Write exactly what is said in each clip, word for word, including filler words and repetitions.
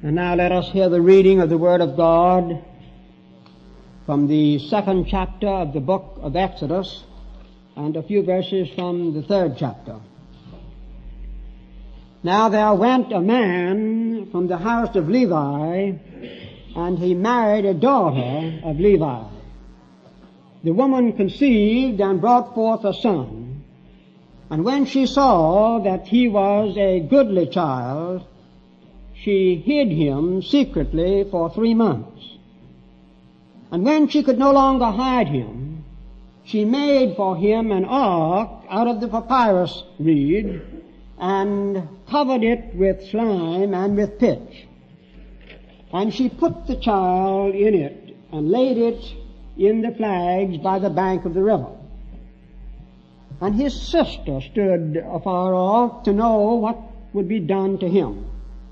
And now let us hear the reading of the Word of God from the second chapter of the book of Exodus and a few verses from the third chapter. Now there went a man from the house of Levi, and he married a daughter of Levi. The woman conceived and brought forth a son, and when she saw that he was a goodly child, she hid him secretly for three months. And when she could no longer hide him, she made for him an ark out of the papyrus reed and covered it with slime and with pitch. And she put the child in it and laid it in the flags by the bank of the river. And his sister stood afar off to know what would be done to him.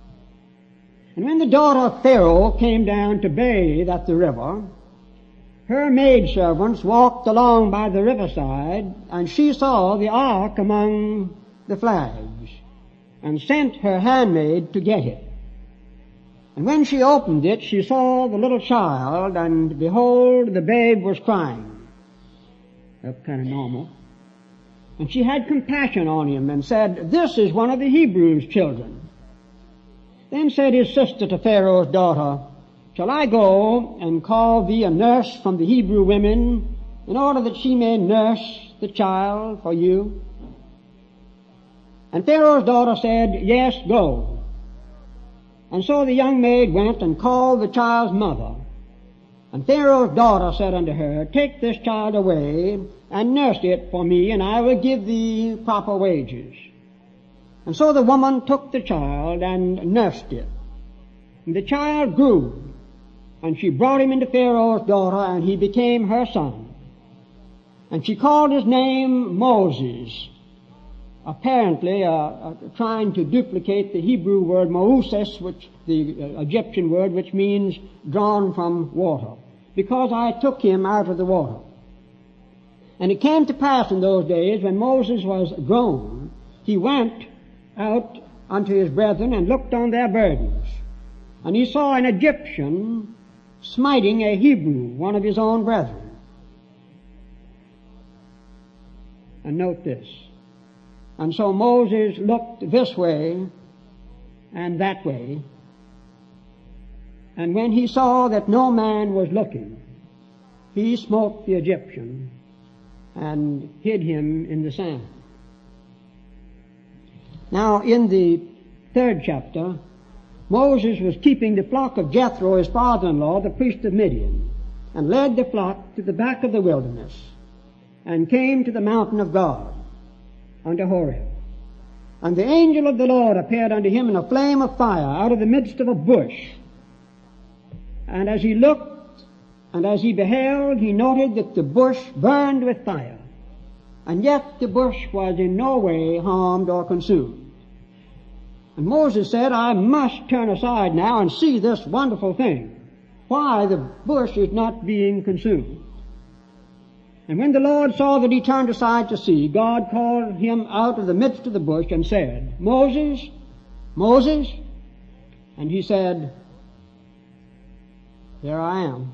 And when the daughter of Pharaoh came down to bathe at the river, her maidservants walked along by the riverside, and she saw the ark among the flags, and sent her handmaid to get it. And when she opened it, she saw the little child, and behold, the babe was crying. That's kind of normal. And she had compassion on him and said, "This is one of the Hebrews' children." Then said his sister to Pharaoh's daughter, "Shall I go and call thee a nurse from the Hebrew women, in order that she may nurse the child for you?" And Pharaoh's daughter said, "Yes, go." And so the young maid went and called the child's mother. And Pharaoh's daughter said unto her, "Take this child away and nurse it for me, and I will give thee proper wages." And so the woman took the child and nursed it. And the child grew, and she brought him into Pharaoh's daughter, and he became her son. And she called his name Moses, apparently uh, uh, trying to duplicate the Hebrew word Moses, which the uh, Egyptian word, which means drawn from water, because I took him out of the water. And it came to pass in those days, when Moses was grown, he went out unto his brethren and looked on their burdens. And he saw an Egyptian smiting a Hebrew, one of his own brethren. And note this. And so Moses looked this way and that way. And when he saw that no man was looking, he smote the Egyptian and hid him in the sand. Now, in the third chapter, Moses was keeping the flock of Jethro, his father-in-law, the priest of Midian, and led the flock to the back of the wilderness, and came to the mountain of God, unto Horeb. And the angel of the Lord appeared unto him in a flame of fire out of the midst of a bush. And as he looked, and as he beheld, he noted that the bush burned with fire, and yet the bush was in no way harmed or consumed. And Moses said, "I must turn aside now and see this wonderful thing, why the bush is not being consumed." And when the Lord saw that he turned aside to see, God called him out of the midst of the bush and said, "Moses, Moses." And he said, "Here I am."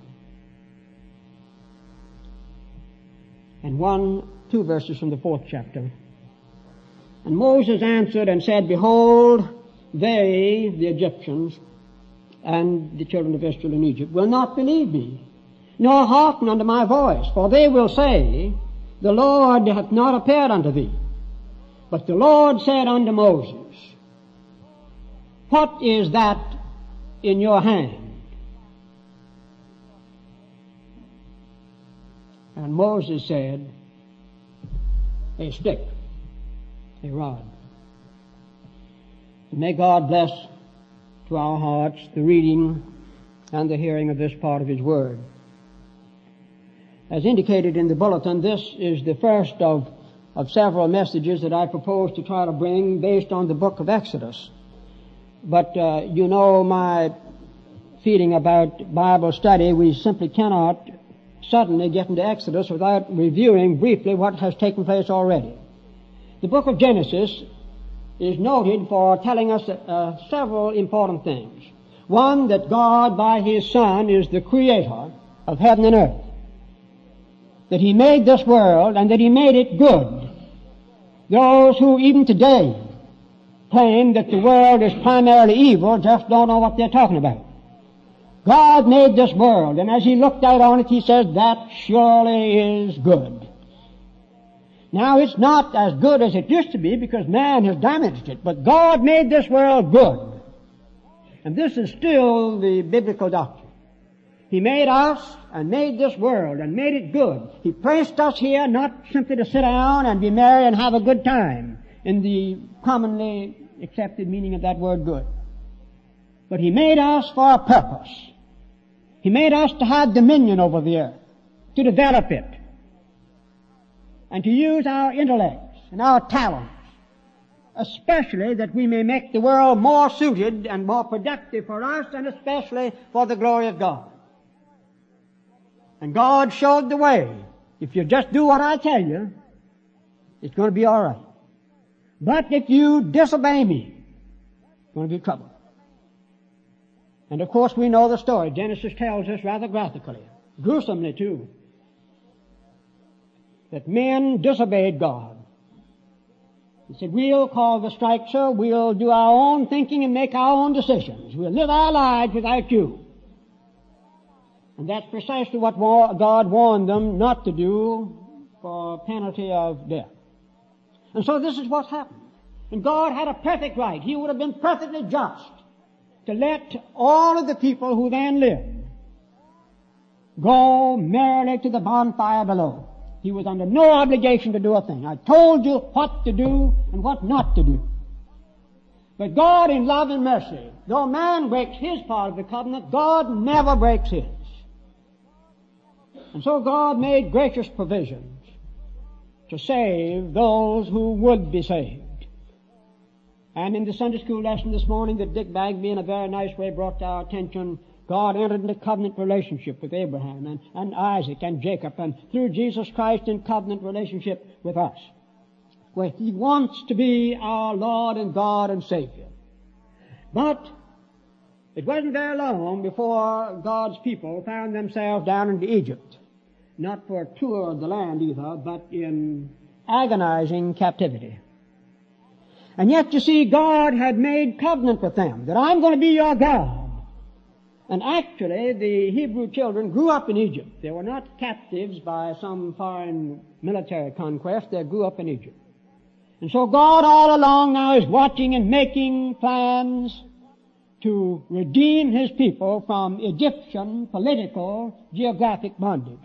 And one, two verses from the fourth chapter. And Moses answered and said, "Behold, they, the Egyptians, and the children of Israel in Egypt, will not believe me, nor hearken unto my voice. For they will say, The Lord hath not appeared unto thee." But the Lord said unto Moses, "What is that in your hand?" And Moses said, "A stick, a rod." And may God bless to our hearts the reading and the hearing of this part of His Word. As indicated in the bulletin, this is the first of, of several messages that I propose to try to bring based on the book of Exodus. But uh, you know my feeling about Bible study. We simply cannot suddenly get into Exodus without reviewing briefly what has taken place already. The book of Genesis is noted for telling us uh, several important things. One, that God by His Son is the creator of heaven and earth. That He made this world and that He made it good. Those who even today claim that the world is primarily evil just don't know what they're talking about. God made this world, and as He looked out on it, He says, that surely is good. Now, it's not as good as it used to be because man has damaged it, but God made this world good. And this is still the biblical doctrine. He made us and made this world and made it good. He placed us here not simply to sit down and be merry and have a good time in the commonly accepted meaning of that word good. But He made us for a purpose. He made us to have dominion over the earth, to develop it, and to use our intellects and our talents, especially that we may make the world more suited and more productive for us, and especially for the glory of God. And God showed the way. If you just do what I tell you, it's going to be all right. But if you disobey me, it's going to be trouble. And of course we know the story. Genesis tells us rather graphically, gruesomely too, that men disobeyed God. He said, we'll call the strike, sir. We'll do our own thinking and make our own decisions. We'll live our lives without you. And that's precisely what God warned them not to do for penalty of death. And so this is what happened. And God had a perfect right. He would have been perfectly just to let all of the people who then lived go merrily to the bonfire below. He was under no obligation to do a thing. I told you what to do and what not to do. But God in love and mercy, though man breaks his part of the covenant, God never breaks his. And so God made gracious provisions to save those who would be saved. And in the Sunday school lesson this morning that Dick Bagby in a very nice way brought to our attention, God entered into covenant relationship with Abraham and, and Isaac and Jacob, and through Jesus Christ in covenant relationship with us, where He wants to be our Lord and God and Savior. But it wasn't very long before God's people found themselves down into Egypt. Not for a tour of the land either, but in agonizing captivity. And yet, you see, God had made covenant with them, that I'm going to be your God. And actually, the Hebrew children grew up in Egypt. They were not captives by some foreign military conquest. They grew up in Egypt. And so God all along now is watching and making plans to redeem His people from Egyptian political geographic bondage.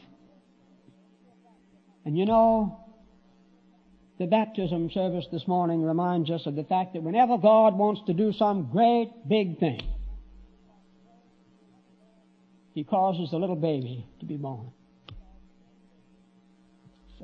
And you know, the baptism service this morning reminds us of the fact that whenever God wants to do some great big thing, He causes a little baby to be born. So,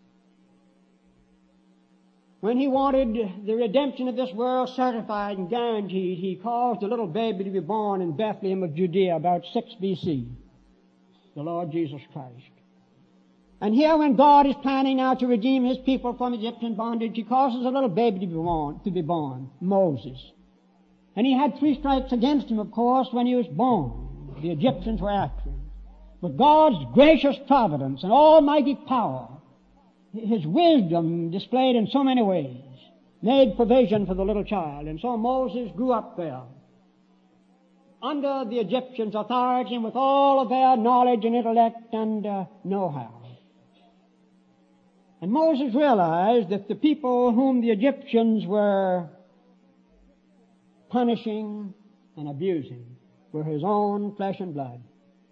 when He wanted the redemption of this world certified and guaranteed, He caused a little baby to be born in Bethlehem of Judea about six B C, the Lord Jesus Christ. And here when God is planning now to redeem His people from Egyptian bondage, He causes a little baby to be born, to be born, Moses. And he had three strikes against him, of course, when he was born. The Egyptians were after him. But God's gracious providence and almighty power, His wisdom displayed in so many ways, made provision for the little child. And so Moses grew up there, under the Egyptians' authority and with all of their knowledge and intellect and uh, know-how. And Moses realized that the people whom the Egyptians were punishing and abusing were his own flesh and blood.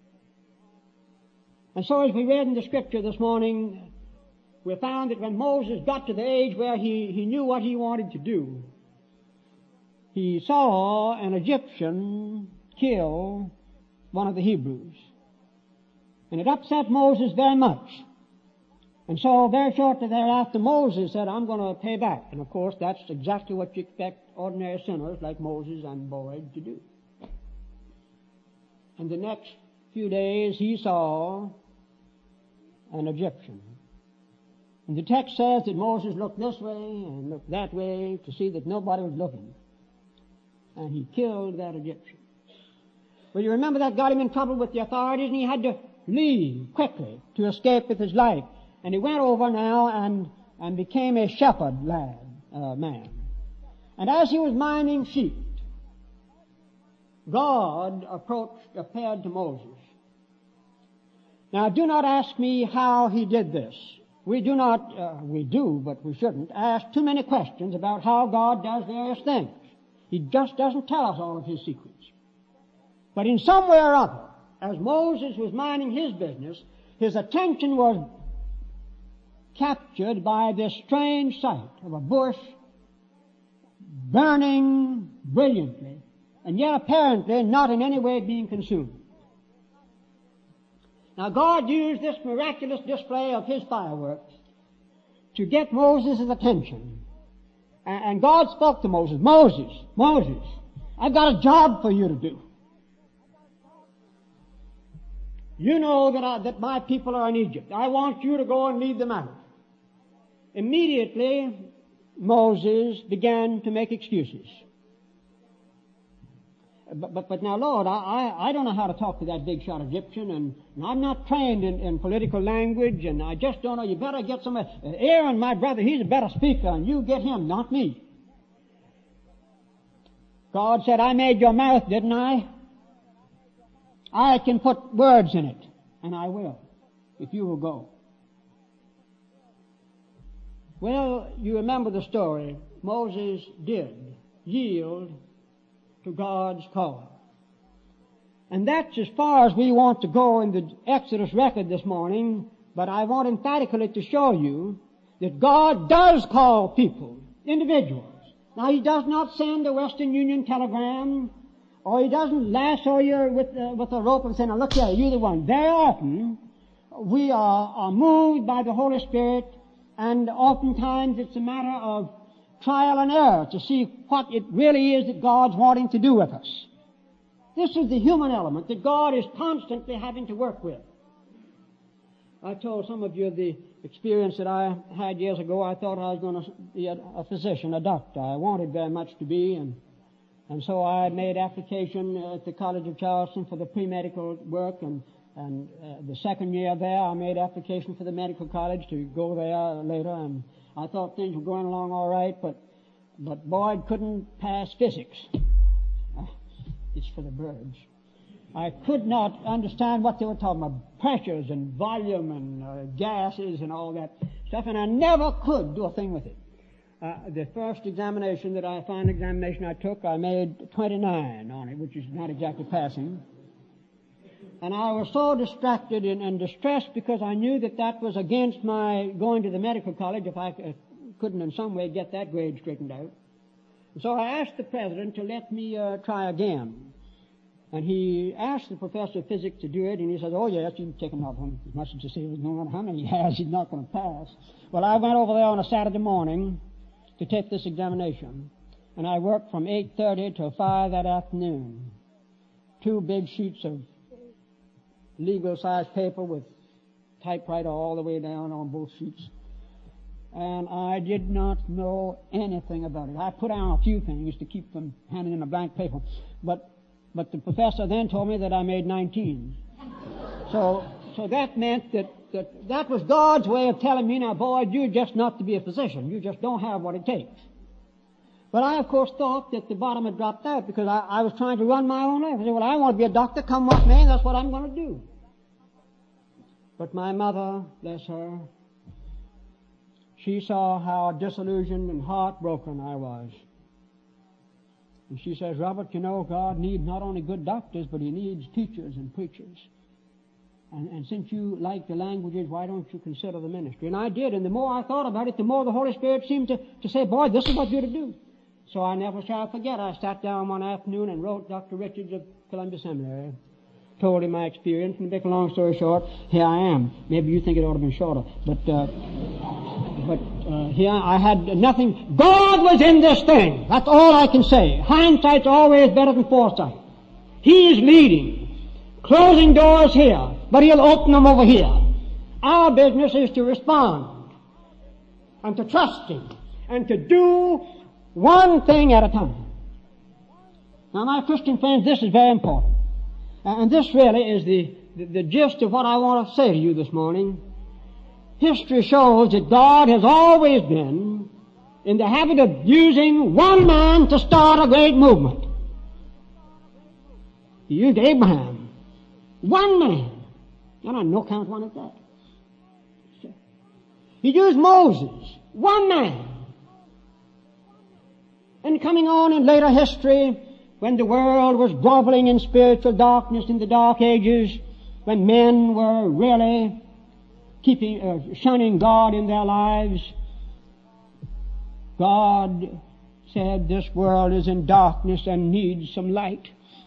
And so as we read in the scripture this morning, we found that when Moses got to the age where he, he knew what he wanted to do, he saw an Egyptian kill one of the Hebrews. And it upset Moses very much. And so very shortly thereafter, Moses said, I'm going to pay back. And of course, that's exactly what you expect ordinary sinners like Moses and Boyd to do. And the next few days, he saw an Egyptian. And the text says that Moses looked this way and looked that way to see that nobody was looking. And he killed that Egyptian. Well, you remember that got him in trouble with the authorities, and he had to leave quickly to escape with his life. And he went over now and, and became a shepherd lad, uh, man. And as he was minding sheep, God approached, appeared to Moses. Now, do not ask me how he did this. We do not, uh, we do, but we shouldn't, ask too many questions about how God does various things. He just doesn't tell us all of his secrets. But in some way or other, as Moses was minding his business, his attention was captured by this strange sight of a bush burning brilliantly, and yet apparently not in any way being consumed. Now God used this miraculous display of his fireworks to get Moses' attention. And God spoke to Moses, Moses, Moses, I've got a job for you to do. You know that, I, that my people are in Egypt. I want you to go and lead them out. Immediately, Moses began to make excuses. But, but, but now, Lord, I, I, I don't know how to talk to that big shot Egyptian, and, and I'm not trained in, in political language, and I just don't know. You better get somebody. Aaron, my brother, he's a better speaker, and you get him, not me. God said, I made your mouth, didn't I? I can put words in it, and I will, if you will go. Well, you remember the story. Moses did yield to God's call. And that's as far as we want to go in the Exodus record this morning, but I want emphatically to show you that God does call people, individuals. Now, He does not send a Western Union telegram, or He doesn't lasso you with, uh, with a rope and say, now look here, you're the one. Very often, we are, are moved by the Holy Spirit, and oftentimes it's a matter of trial and error to see what it really is that God's wanting to do with us. This is the human element that God is constantly having to work with. I told some of you the experience that I had years ago. I thought I was going to be a, a physician, a doctor. I wanted very much to be, and and so I made application at the College of Charleston for the pre-medical work, and and uh, the second year there I made application for the medical college to go there later, and I thought things were going along all right, but but Boyd couldn't pass physics. Uh, it's for the birds. I could not understand what they were talking about, pressures and volume and uh, gases and all that stuff, and I never could do a thing with it. Uh, the first examination that I, final examination I took, I made twenty-nine on it, which is not exactly passing. And I was so distracted and, and distressed because I knew that that was against my going to the medical college if I uh, couldn't in some way get that grade straightened out. And so I asked the president to let me uh, try again. And he asked the professor of physics to do it, and he said, oh yes, you can take another one. As much as to say, no matter how many he has, he's not going to pass. Well, I went over there on a Saturday morning to take this examination, and I worked from eight thirty till five that afternoon. Two big sheets of legal-sized paper with typewriter all the way down on both sheets. And I did not know anything about it. I put down a few things to keep from handing in a blank paper. But but the professor then told me that I made nineteen. So so that meant that, that that was God's way of telling me, now, Boyd, you're just not to be a physician. You just don't have what it takes. But I, of course, thought that the bottom had dropped out because I, I was trying to run my own life. I said, well, I want to be a doctor, come what may, and that's what I'm going to do. But my mother, bless her, she saw how disillusioned and heartbroken I was. And she says, Robert, you know, God needs not only good doctors, but He needs teachers and preachers. And, and since you like the languages, why don't you consider the ministry? And I did, and the more I thought about it, the more the Holy Spirit seemed to, to say, boy, this is what you're to do. So I never shall forget. I sat down one afternoon and wrote Doctor Richards of Columbia Seminary, told him my experience, and to make a long story short, here I am. Maybe you think it ought to have been shorter, but uh, but uh, here I had nothing. God was in this thing. That's all I can say. Hindsight's always better than foresight. He is leading, closing doors here, but He'll open them over here. Our business is to respond and to trust Him and to do one thing at a time. Now, my Christian friends, this is very important. And this really is the, the, the gist of what I want to say to you this morning. History shows that God has always been in the habit of using one man to start a great movement. He used Abraham. One man. And on no count one at that. He used Moses. One man. And coming on in later history, when the world was groveling in spiritual darkness in the dark ages, when men were really keeping, uh, shunning God in their lives, God said, this world is in darkness and needs some light.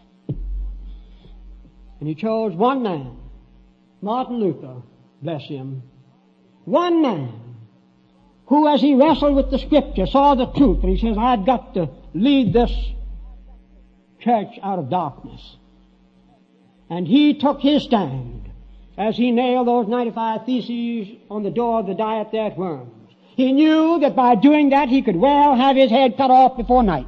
And He chose one man, Martin Luther, bless him, one man, who as he wrestled with the Scripture saw the truth, and he says, I've got to lead this church out of darkness. And he took his stand as he nailed those ninety-five theses on the door of the diet there at Worms. He knew that by doing that he could well have his head cut off before night.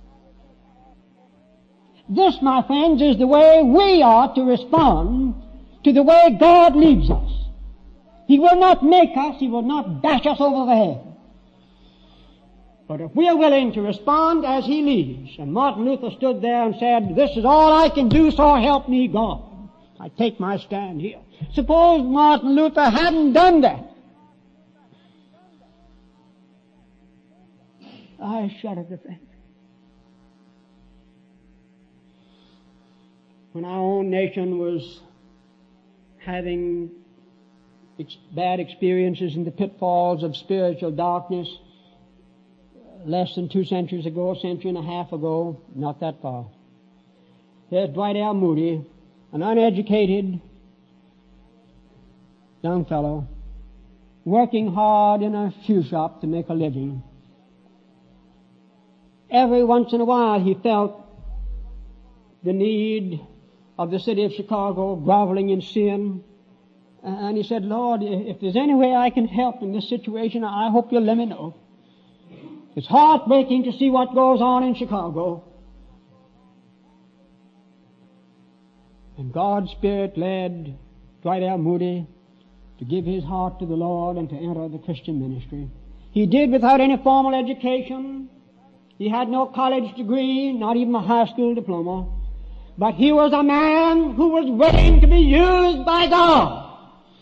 This, my friends, is the way we ought to respond to the way God leads us. He will not make us, He will not bash us over the head. But if we are willing to respond as He leads, and Martin Luther stood there and said, this is all I can do, so help me God. I take my stand here. Suppose Martin Luther hadn't done that. I shudder to think. When our own nation was having ex- bad experiences in the pitfalls of spiritual darkness, less than two centuries ago, a century and a half ago, not that far, there's Dwight L. Moody, an uneducated young fellow, working hard in a shoe shop to make a living. Every once in a while he felt the need of the city of Chicago groveling in sin. And he said, Lord, if there's any way I can help in this situation, I hope you'll let me know. It's heartbreaking to see what goes on in Chicago. And God's Spirit led Dwight L. Moody to give his heart to the Lord and to enter the Christian ministry. He did without any formal education. He had no college degree, not even a high school diploma. But he was a man who was willing to be used by God.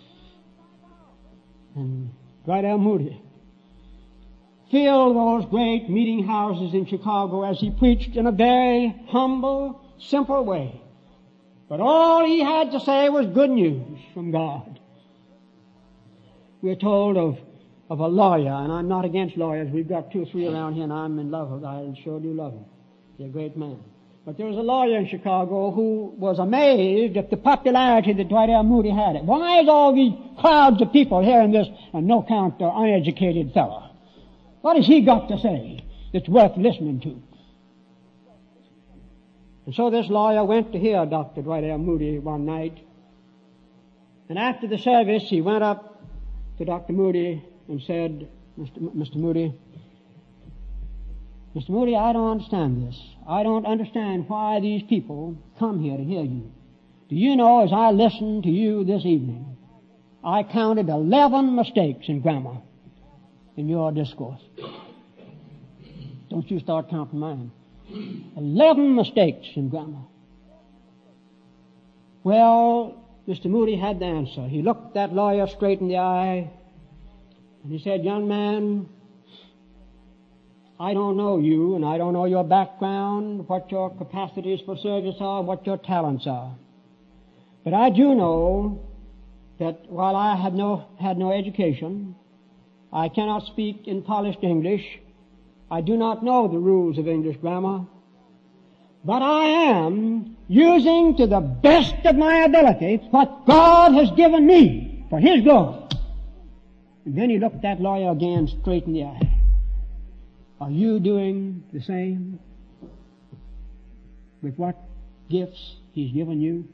And Dwight L. Moody filled those great meeting houses in Chicago as he preached in a very humble, simple way. But all he had to say was good news from God. We're told of of a lawyer, and I'm not against lawyers. We've got two or three around here, and I'm in love with them. I sure do love him. He's a great man. But there was a lawyer in Chicago who was amazed at the popularity that Dwight L. Moody had. Why is all these crowds of people hearing this and no count uh, uneducated fellow? What has he got to say that's worth listening to? And so this lawyer went to hear Doctor Dwight L. Moody one night. And after the service, he went up to Doctor Moody and said, Mister M- Mister Moody, Mister Moody, I don't understand this. I don't understand why these people come here to hear you. Do you know, as I listened to you this evening, I counted eleven mistakes in grammar in your discourse. Don't you start counting mine. Eleven mistakes in grammar. Well, Mister Moody had the answer. He looked that lawyer straight in the eye, and he said, young man, I don't know you, and I don't know your background, what your capacities for service are, what your talents are. But I do know that while I had no, had no education, I cannot speak in polished English, I do not know the rules of English grammar, but I am using to the best of my ability what God has given me for His glory. And then he looked that lawyer again straight in the eye. Are you doing the same with what gifts He's given you?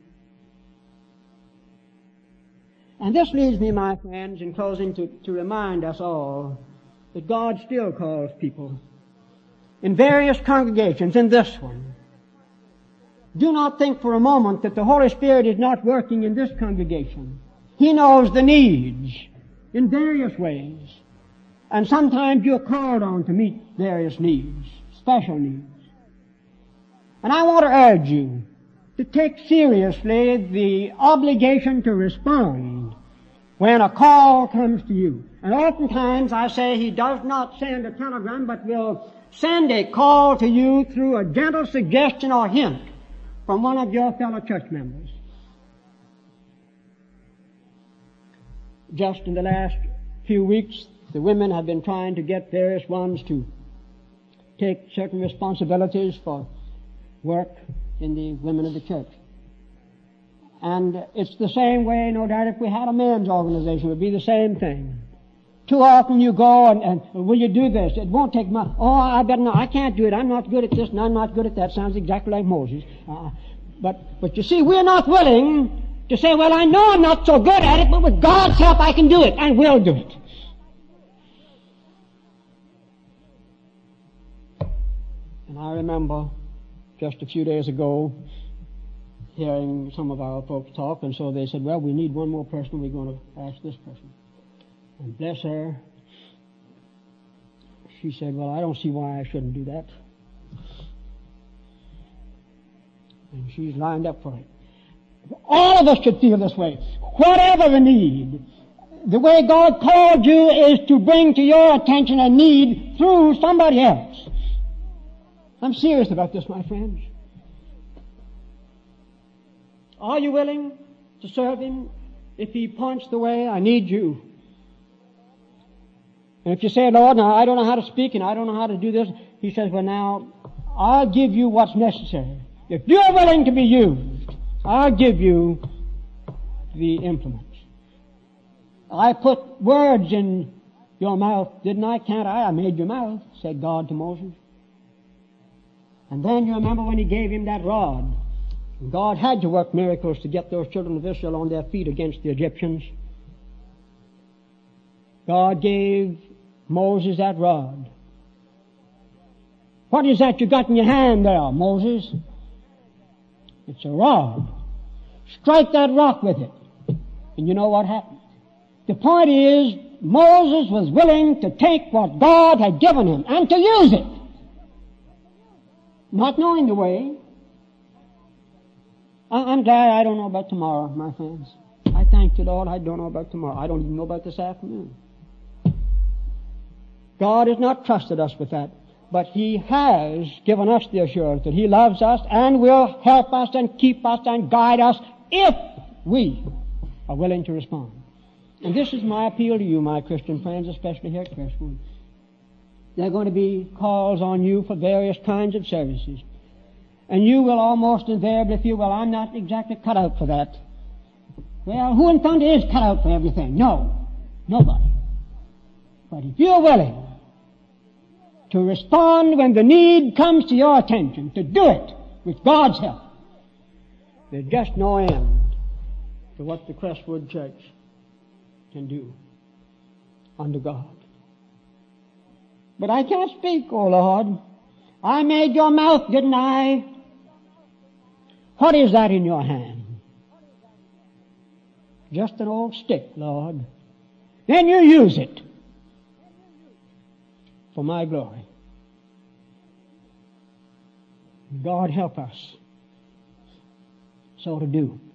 And this leads me, my friends, in closing, to, to remind us all that God still calls people in various congregations, in this one, Do not think for a moment that the Holy Spirit is not working in this congregation. He knows the needs in various ways. And sometimes you're called on to meet various needs, special needs. And I want to urge you to take seriously the obligation to respond when a call comes to you. And oftentimes I say he does not send a telegram, but will send a call to you through a gentle suggestion or hint from one of your fellow church members. Just in the last few weeks, the women have been trying to get various ones to take certain responsibilities for work in the women of the church. And it's the same way, no doubt, if we had a men's organization, it would be the same thing. Too often you go and, and will you do this? It won't take much. Oh, I better not. I can't do it. I'm not good at this and I'm not good at that. Sounds exactly like Moses. Uh, but, but you see, we're not willing to say, well, I know I'm not so good at it, but with God's help I can do it, and will do it. And I remember just a few days ago hearing some of our folks talk, and so they said, well, we need one more person. We're going to ask this person. And bless her, she said, well, I don't see why I shouldn't do that. And she's lined up for it. All of us should feel this way. Whatever the need, the way God called you is to bring to your attention a need through somebody else. I'm serious about this, my friends. Are you willing to serve Him? If He points the way, I need you. And if you say, Lord, now I don't know how to speak and I don't know how to do this, He says, well, now I'll give you what's necessary. If you're willing to be used, I'll give you the implements. I put words in your mouth, didn't I? Can't I? I made your mouth, said God to Moses. And then you remember when He gave him that rod. God had to work miracles to get those children of Israel on their feet against the Egyptians. God gave Moses that rod. What is that you got in your hand there, Moses? It's a rod. Strike that rock with it. And you know what happened? The point is, Moses was willing to take what God had given him and to use it. Not knowing the way. I'm glad I don't know about tomorrow, my friends. I thank the Lord I don't know about tomorrow. I don't even know about this afternoon. God has not trusted us with that. But He has given us the assurance that He loves us and will help us and keep us and guide us if we are willing to respond. And this is my appeal to you, my Christian friends, especially here at Crestwood. There are going to be calls on you for various kinds of services. And you will almost invariably feel, well, I'm not exactly cut out for that. Well, who in thunder is cut out for everything? No. Nobody. But if you're willing to respond when the need comes to your attention, to do it with God's help, there's just no end to what the Crestwood Church can do under God. But I can't speak, oh Lord. I made your mouth, didn't I? What is that in your hand? Just an old stick, Lord. Then you use it for my glory. God help us so to do.